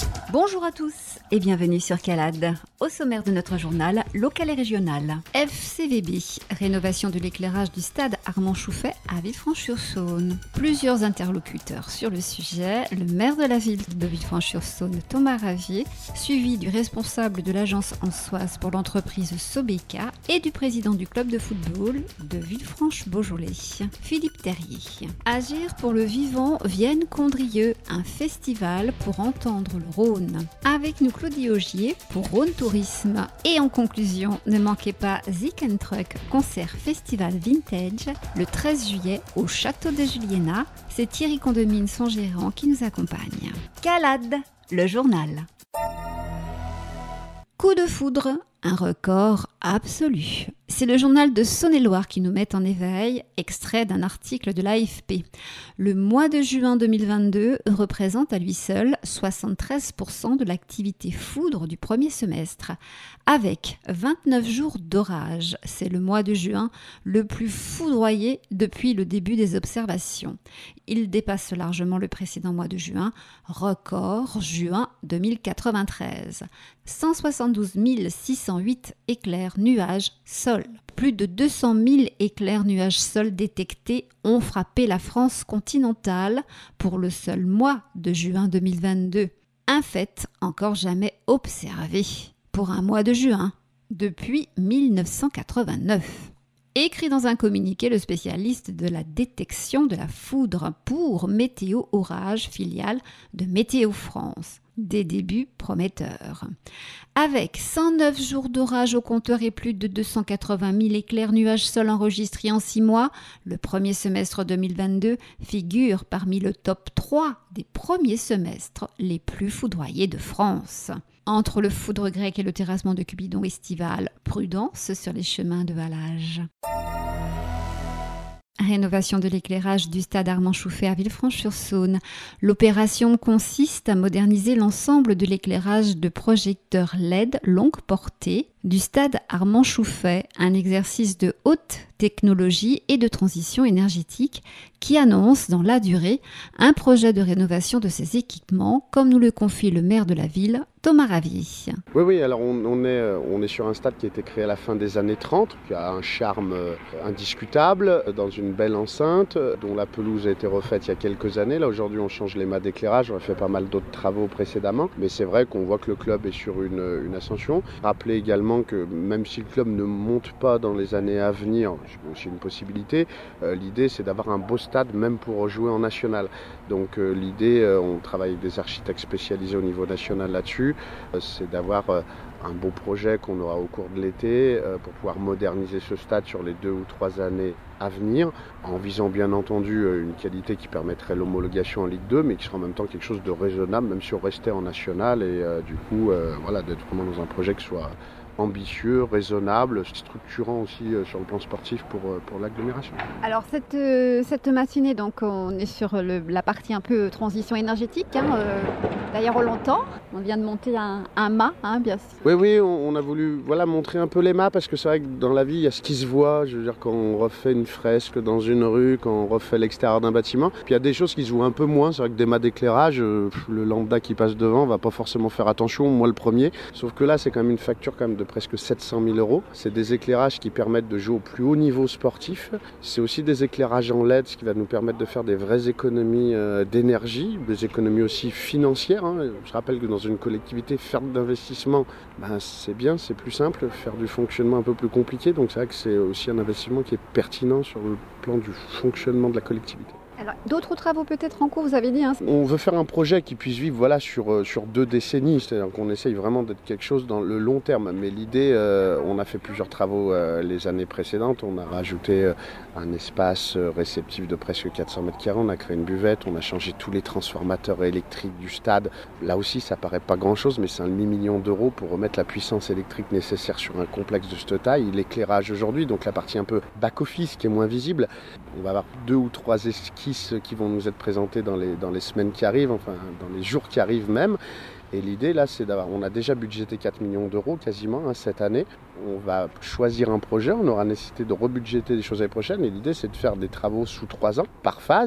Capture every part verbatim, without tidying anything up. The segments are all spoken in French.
Bonjour à tous et bienvenue sur Calade. Au sommaire de notre journal local et régional. F C V B, rénovation de l'éclairage du stade Armand Chouffet à Villefranche-sur-Saône. Plusieurs interlocuteurs sur le sujet. Le maire de la ville de Villefranche-sur-Saône, Thomas Ravier, suivi du responsable de l'agence ansoise pour l'entreprise Sobeca et du président du club de football de Villefranche-Beaujolais, Philippe Terrier. Agir pour le vivant, Vienne Condrieu, un festival pour entendre le Rhône. Avec nous Claudie Augier pour Rhône Tourisme. Et en conclusion, ne manquez pas Zik and Truck concert festival vintage le treize juillet au château de Juliena. C'est Thierry Condomine, son gérant, qui nous accompagne. Calade, le journal. Coup de foudre, un record absolu. C'est le journal de Saône-et-Loire qui nous met en éveil, extrait d'un article de l'A F P. Le mois de juin deux mille vingt-deux représente à lui seul soixante-treize pour cent de l'activité foudre du premier semestre. Avec vingt-neuf jours d'orage, c'est le mois de juin le plus foudroyé depuis le début des observations. Il dépasse largement le précédent mois de juin, record juin deux mille quatre-vingt-treize. cent soixante-douze mille six cent huit éclairs, nuages, sol. Plus de deux cent mille éclairs, nuages, sol détectés ont frappé la France continentale pour le seul mois de juin deux mille vingt-deux. Un fait encore jamais observé pour un mois de juin depuis mille neuf cent quatre-vingt-neuf. Écrit dans un communiqué, le spécialiste de la détection de la foudre pour Météo Orage, filiale de Météo France. Des débuts prometteurs. Avec cent neuf jours d'orage au compteur et plus de deux cent quatre-vingt mille éclairs, nuages, sol enregistrés en six mois, le premier semestre deux mille vingt-deux figure parmi le top trois des premiers semestres les plus foudroyés de France. Entre le foudre grec et le terrassement de Cupidon estival, prudence sur les chemins de halage. Rénovation de l'éclairage du stade Armand Chouffet à Villefranche-sur-Saône. L'opération consiste à moderniser l'ensemble de l'éclairage de projecteurs L E D longue portée du stade Armand Chouffet, un exercice de haute technologie et de transition énergétique qui annonce dans la durée un projet de rénovation de ces équipements, comme nous le confie le maire de la ville, Thomas Ravier. Oui, oui, alors on, on, est, on est sur un stade qui a été créé à la fin des années trente, qui a un charme indiscutable, dans une belle enceinte, dont la pelouse a été refaite il y a quelques années. Là, aujourd'hui, on change les mâts d'éclairage, on a fait pas mal d'autres travaux précédemment, mais c'est vrai qu'on voit que le club est sur une, une ascension. Rappelez également que même si le club ne monte pas dans les années à venir, c'est aussi une possibilité, euh, l'idée c'est d'avoir un beau stade même pour jouer en national. Donc euh, l'idée, euh, on travaille avec des architectes spécialisés au niveau national là-dessus, euh, c'est d'avoir euh, un beau projet qu'on aura au cours de l'été euh, pour pouvoir moderniser ce stade sur les deux ou trois années à venir, en visant bien entendu euh, une qualité qui permettrait l'homologation en Ligue deux, mais qui sera en même temps quelque chose de raisonnable, même si on restait en national, et euh, du coup euh, voilà, d'être vraiment dans un projet qui soit ambitieux, raisonnable, structurant aussi euh, sur le plan sportif pour, euh, pour l'agglomération. Alors cette, euh, cette matinée, donc on est sur le, la partie un peu transition énergétique. Hein, euh, d'ailleurs, on l'entend, on vient de monter un, un mât, hein, bien sûr. Oui, oui, on, on a voulu voilà, montrer un peu les mâts, parce que c'est vrai que dans la vie, il y a ce qui se voit. Je veux dire, quand on refait une fresque dans une rue, quand on refait l'extérieur d'un bâtiment, puis il y a des choses qui se voient un peu moins. C'est vrai que des mâts d'éclairage, euh, le lambda qui passe devant va pas forcément faire attention, moi le premier. Sauf que là, c'est quand même une facture quand même de presque sept cent mille euros. C'est des éclairages qui permettent de jouer au plus haut niveau sportif. C'est aussi des éclairages en L E D, ce qui va nous permettre de faire des vraies économies euh, d'énergie, des économies aussi financières. Hein. Je rappelle que dans une collectivité, faire de l'investissement, ben, c'est bien, c'est plus simple. Faire du fonctionnement un peu plus compliqué. Donc c'est vrai que c'est aussi un investissement qui est pertinent sur le plan du fonctionnement de la collectivité. Alors, d'autres travaux peut-être en cours, vous avez dit hein. On veut faire un projet qui puisse vivre voilà, sur, sur deux décennies, c'est-à-dire qu'on essaye vraiment d'être quelque chose dans le long terme. Mais l'idée, euh, on a fait plusieurs travaux euh, les années précédentes, on a rajouté euh, un espace réceptif de presque quatre cents mètres carrés, on a créé une buvette, on a changé tous les transformateurs électriques du stade. Là aussi, ça paraît pas grand-chose, mais c'est un demi-million d'euros pour remettre la puissance électrique nécessaire sur un complexe de cette taille. L'éclairage aujourd'hui, donc la partie un peu back-office qui est moins visible, on va avoir deux ou trois esquisses qui vont nous être présentées dans les, dans les semaines qui arrivent, enfin dans les jours qui arrivent même. Et l'idée là, c'est d'avoir, on a déjà budgété quatre millions d'euros quasiment hein, cette année. On va choisir un projet, on aura nécessité de rebudgéter des choses l'année prochaine. Et l'idée, c'est de faire des travaux sous trois ans par phase,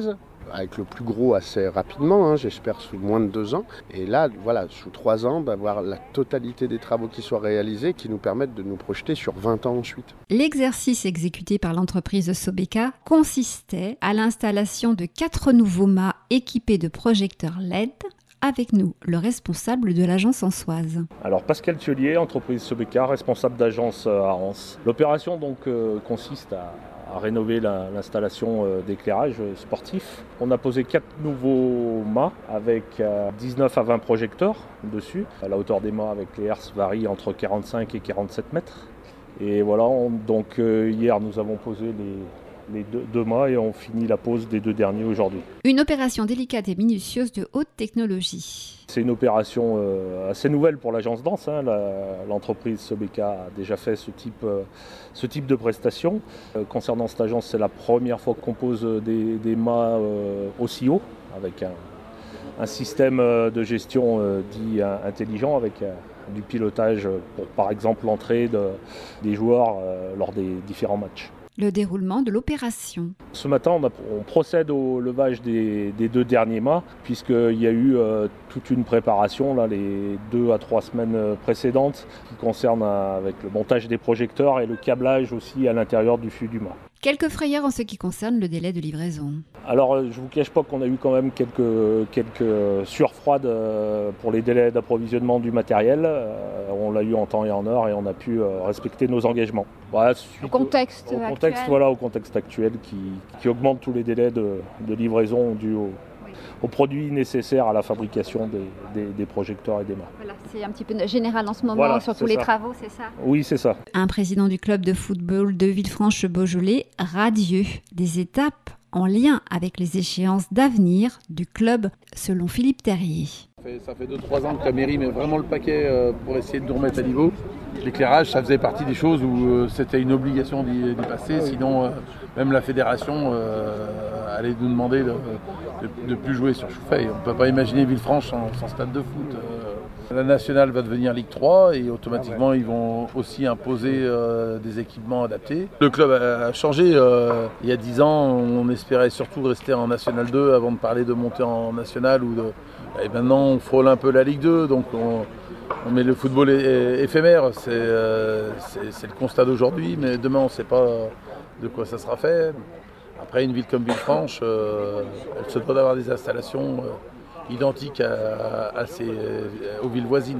avec le plus gros assez rapidement, hein, j'espère sous moins de deux ans. Et là, voilà, sous trois ans, d'avoir la totalité des travaux qui soient réalisés, qui nous permettent de nous projeter sur vingt ans ensuite. L'exercice exécuté par l'entreprise Sobeca consistait à l'installation de quatre nouveaux mâts équipés de projecteurs L E D. Avec nous, le responsable de l'agence ansoise. Alors Pascal Thiolier, entreprise Sobeca, responsable d'agence à Anse. L'opération donc euh, consiste à, à rénover la, l'installation euh, d'éclairage sportif. On a posé quatre nouveaux mâts avec euh, dix-neuf à vingt projecteurs dessus. La hauteur des mâts avec les hertz varie entre quarante-cinq et quarante-sept mètres. Et voilà, on, donc euh, hier nous avons posé les les deux, deux mâts et on finit la pose des deux derniers aujourd'hui. Une opération délicate et minutieuse de haute technologie. C'est une opération euh, assez nouvelle pour l'agence d'Anse. Hein. La, l'entreprise Sobeca a déjà fait ce type, euh, ce type de prestation. Euh, concernant cette agence, c'est la première fois qu'on pose des, des mâts euh, aussi haut, avec un, un système de gestion euh, dit intelligent, avec euh, du pilotage pour par exemple l'entrée de, des joueurs euh, lors des différents matchs. Le déroulement de l'opération. Ce matin, on, a, on procède au levage des, des deux derniers mâts, puisqu'il y a eu euh, toute une préparation là, les deux à trois semaines précédentes, qui concerne euh, avec le montage des projecteurs et le câblage aussi à l'intérieur du fût du mât. Quelques frayeurs en ce qui concerne le délai de livraison. Alors, je ne vous cache pas qu'on a eu quand même quelques, quelques surfroides pour les délais d'approvisionnement du matériel. On l'a eu en temps et en heure et on a pu respecter nos engagements. Voilà, au contexte au, au actuel. Contexte, voilà, au contexte actuel qui, qui augmente tous les délais de, de livraison dus au, oui. aux produits nécessaires à la fabrication des, des, des projecteurs et des mâts. Voilà, c'est un petit peu général en ce moment voilà, sur tous les ça. travaux, c'est ça ? Oui, c'est ça. Un président du club de football de Villefranche-Beaujolais radieux des étapes en lien avec les échéances d'avenir du club, selon Philippe Terrier. Ça fait deux trois ans que la mairie met vraiment le paquet pour essayer de nous remettre à niveau. L'éclairage, ça faisait partie des choses où c'était une obligation d'y, d'y passer, sinon même la fédération euh, allait nous demander de ne de, de plus jouer sur Choufeil. On ne peut pas imaginer Villefranche sans, sans stade de foot. La nationale va devenir Ligue trois et automatiquement ils vont aussi imposer euh, des équipements adaptés. Le club a changé. Euh, il y a dix ans, on espérait surtout de rester en National deux avant de parler de monter en National. Ou de... Et maintenant, on frôle un peu la Ligue deux, donc on, on met le football é- éphémère. C'est, euh, c'est, c'est le constat d'aujourd'hui, mais demain, on ne sait pas de quoi ça sera fait. Après, une ville comme Villefranche, euh, elle se doit d'avoir des installations euh, identiques à, à ces, aux villes voisines.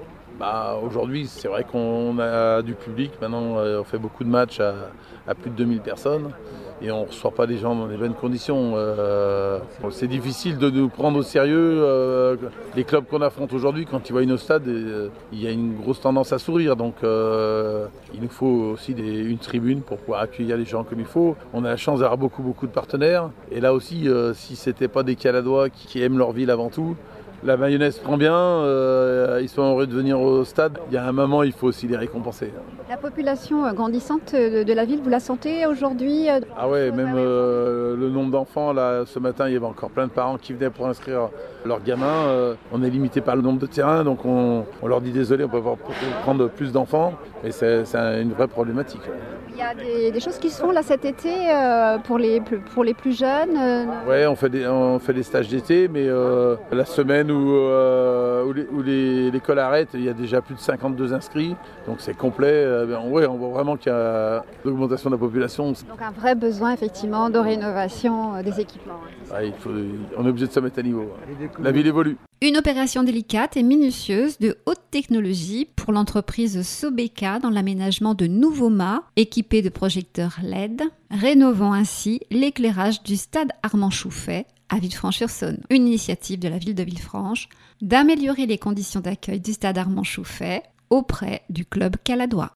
Bah, aujourd'hui, c'est vrai qu'on a du public. Maintenant, on fait beaucoup de matchs à, à plus de deux mille personnes et on ne reçoit pas des gens dans des bonnes conditions. Euh, c'est difficile de nous prendre au sérieux. Euh, les clubs qu'on affronte aujourd'hui, quand ils voient nos stades, euh, il y a une grosse tendance à sourire. Donc, euh, il nous faut aussi des, une tribune pour pouvoir accueillir les gens comme il faut. On a la chance d'avoir beaucoup, beaucoup de partenaires. Et là aussi, euh, si ce n'était pas des Caladois qui, qui aiment leur ville avant tout, la mayonnaise prend bien, euh, ils sont heureux de venir au stade. Il y a un moment, il faut aussi les récompenser. La population grandissante de, de la ville, vous la sentez aujourd'hui ? Ah ouais, même euh, le nombre d'enfants, là, ce matin, il y avait encore plein de parents qui venaient pour inscrire leurs gamins. Euh, on est limité par le nombre de terrains, donc on, on leur dit désolé, on peut pas prendre plus d'enfants, mais c'est, c'est une vraie problématique. Il y a des, des choses qui se font là cet été euh, pour, les, pour les plus jeunes euh... Ouais, on fait, des, on fait des stages d'été, mais euh, la semaine où, euh, où, les, où les, l'école arrête, il y a déjà plus de cinquante-deux inscrits, donc c'est complet. Euh, ben, ouais, on voit vraiment qu'il y a une augmentation de la population. Donc un vrai besoin effectivement de rénovation euh, des équipements. Ah, il faut, on est obligé de se mettre à niveau. La ville évolue. Une opération délicate et minutieuse de haute technologie pour l'entreprise Sobeca dans l'aménagement de nouveaux mâts équipés de projecteurs L E D, rénovant ainsi l'éclairage du stade Armand Chouffet à Villefranche-sur-Saône. Une initiative de la ville de Villefranche d'améliorer les conditions d'accueil du stade Armand Chouffet auprès du club caladois.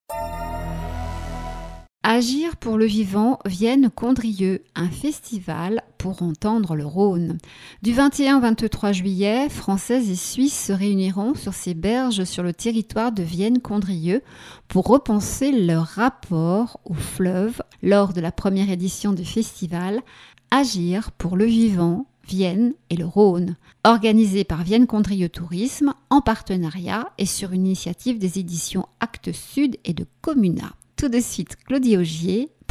Agir pour le vivant, Vienne Condrieu, un festival pour entendre le Rhône. Du vingt et un au vingt-trois juillet, Françaises et Suisses se réuniront sur ces berges sur le territoire de Vienne Condrieu pour repenser leur rapport au fleuve lors de la première édition du festival Agir pour le vivant, Vienne et le Rhône, organisé par Vienne Condrieu Tourisme en partenariat et sur une initiative des éditions Actes Sud et de Comuna. Tout de suite, Claudie Augier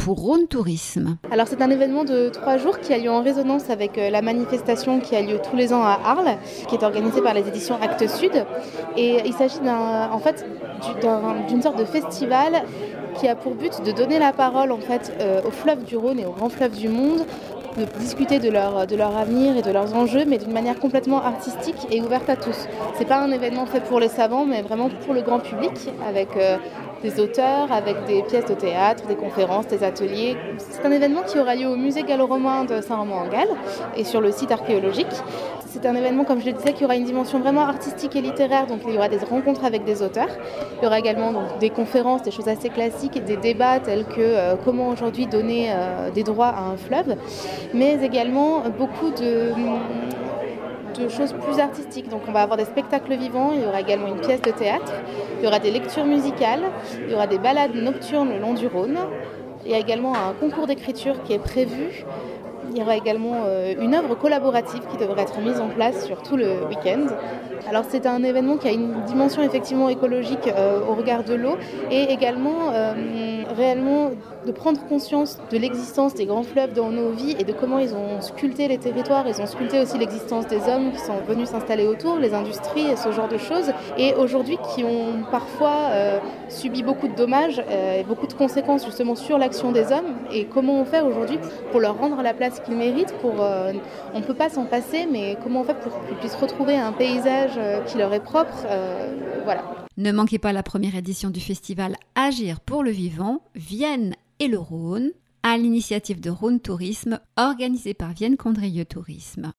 pour Rhône Tourisme. Alors c'est un événement de trois jours qui a lieu en résonance avec la manifestation qui a lieu tous les ans à Arles, qui est organisée par les éditions Actes Sud. Et il s'agit d'un, en fait, d'un, d'une sorte de festival qui a pour but de donner la parole en fait, euh, aux fleuves du Rhône et aux grands fleuves du monde, de discuter de leur, de leur avenir et de leurs enjeux, mais d'une manière complètement artistique et ouverte à tous. C'est pas un événement fait pour les savants, mais vraiment pour le grand public, avec euh, des auteurs, avec des pièces de théâtre, des conférences, des ateliers. C'est un événement qui aura lieu au musée gallo-romain de Saint-Romain-en-Galles et sur le site archéologique. C'est un événement, comme je le disais, qui aura une dimension vraiment artistique et littéraire, donc il y aura des rencontres avec des auteurs. Il y aura également donc, des conférences, des choses assez classiques, et des débats tels que euh, comment aujourd'hui donner euh, des droits à un fleuve, mais également beaucoup de, de choses plus artistiques. Donc on va avoir des spectacles vivants, il y aura également une pièce de théâtre, il y aura des lectures musicales, il y aura des balades nocturnes le long du Rhône. Il y a également un concours d'écriture qui est prévu. Il y aura également euh, une œuvre collaborative qui devrait être mise en place sur tout le week-end. Alors c'est un événement qui a une dimension effectivement écologique euh, au regard de l'eau et également euh, réellement de prendre conscience de l'existence des grands fleuves dans nos vies et de comment ils ont sculpté les territoires, ils ont sculpté aussi l'existence des hommes qui sont venus s'installer autour, les industries et ce genre de choses, et aujourd'hui qui ont parfois euh, subi beaucoup de dommages euh, et beaucoup de conséquences justement sur l'action des hommes, et comment on fait aujourd'hui pour leur rendre la place qu'ils méritent, pour, euh, on ne peut pas s'en passer, mais comment on fait pour qu'ils puissent retrouver un paysage euh, qui leur est propre, euh, voilà. Ne manquez pas la première édition du festival Agir pour le vivant, Vienne et le Rhône, à l'initiative de Rhône Tourisme, organisée par Vienne Condrieu Tourisme.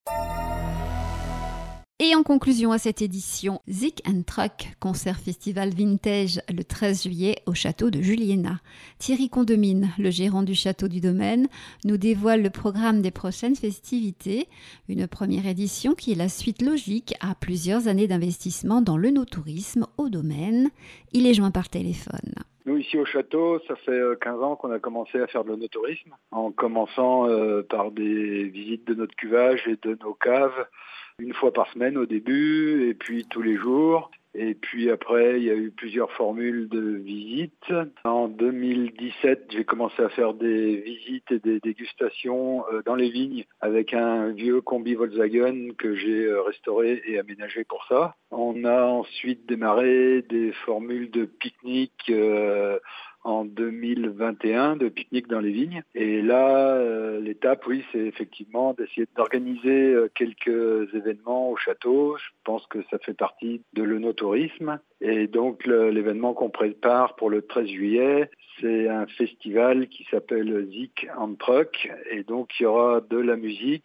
Et en conclusion à cette édition, Zik and Truck, concert festival vintage le treize juillet au château de Juliena. Thierry Condemine, le gérant du château du domaine, nous dévoile le programme des prochaines festivités. Une première édition qui est la suite logique à plusieurs années d'investissement dans le no-tourisme au domaine. Il est joint par téléphone. Nous, ici au château, ça fait quinze ans qu'on a commencé à faire de l'onotourisme, en commençant euh, par des visites de notre cuvage et de nos caves, une fois par semaine au début, et puis tous les jours. Et puis après, il y a eu plusieurs formules de visites. En deux mille dix-sept, j'ai commencé à faire des visites et des dégustations dans les vignes avec un vieux combi Volkswagen que j'ai restauré et aménagé pour ça. On a ensuite démarré des formules de pique-nique euh, en deux mille vingt et un, de pique-nique dans les vignes. Et là, euh, l'étape, oui, c'est effectivement d'essayer d'organiser euh, quelques événements au château. Je pense que ça fait partie de l'onotourisme. Et donc, le, l'événement qu'on prépare pour le treize juillet, c'est un festival qui s'appelle Zik and Truck. Et donc, il y aura de la musique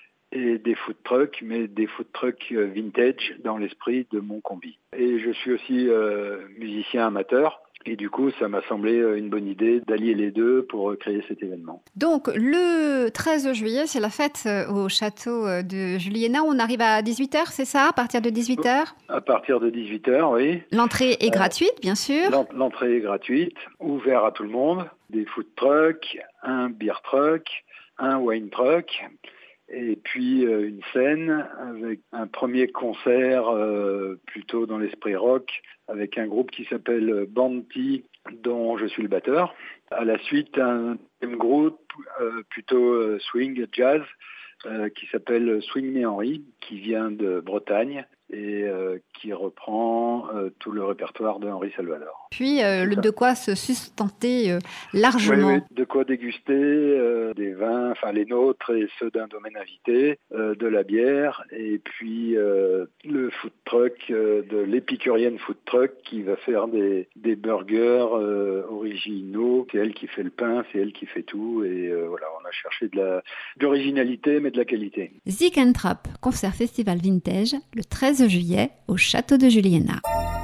et des food trucks, mais des food trucks vintage dans l'esprit de mon combi. Et je suis aussi euh, musicien amateur. Et du coup, ça m'a semblé une bonne idée d'allier les deux pour créer cet événement. Donc, le treize juillet, c'est la fête au château de Juliena. On arrive à dix-huit heures, c'est ça, à partir de dix-huit heures ? À partir de dix-huit heures, oui. L'entrée est euh, gratuite, bien sûr. L'entrée est gratuite, ouvert à tout le monde. Des food trucks, un beer truck, un wine truck. Et puis euh, une scène avec un premier concert euh, plutôt dans l'esprit rock avec un groupe qui s'appelle Banty dont je suis le batteur. À la suite, un deuxième groupe euh, plutôt euh, swing jazz euh, qui s'appelle Swing Me Henry, qui vient de Bretagne et euh, qui reprend euh, tout le répertoire de Henri Salvador. Puis euh, le, de quoi se sustenter euh, largement. Oui, oui, de quoi déguster euh, des vins, enfin les nôtres et ceux d'un domaine invité, euh, de la bière, et puis euh, le food truck, euh, de l'épicurienne food truck qui va faire des, des burgers euh, originaux. C'est elle qui fait le pain, c'est elle qui fait tout, et euh, voilà, on a cherché de la, de l'originalité, mais de la qualité. Zik and Trap, concert festival vintage, le treize juillet au château de Juliena.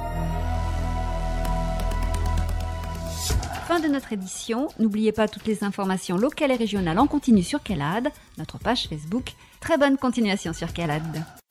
Fin de notre édition. N'oubliez pas toutes les informations locales et régionales en continu sur Calade, notre page Facebook. Très bonne continuation sur Calade.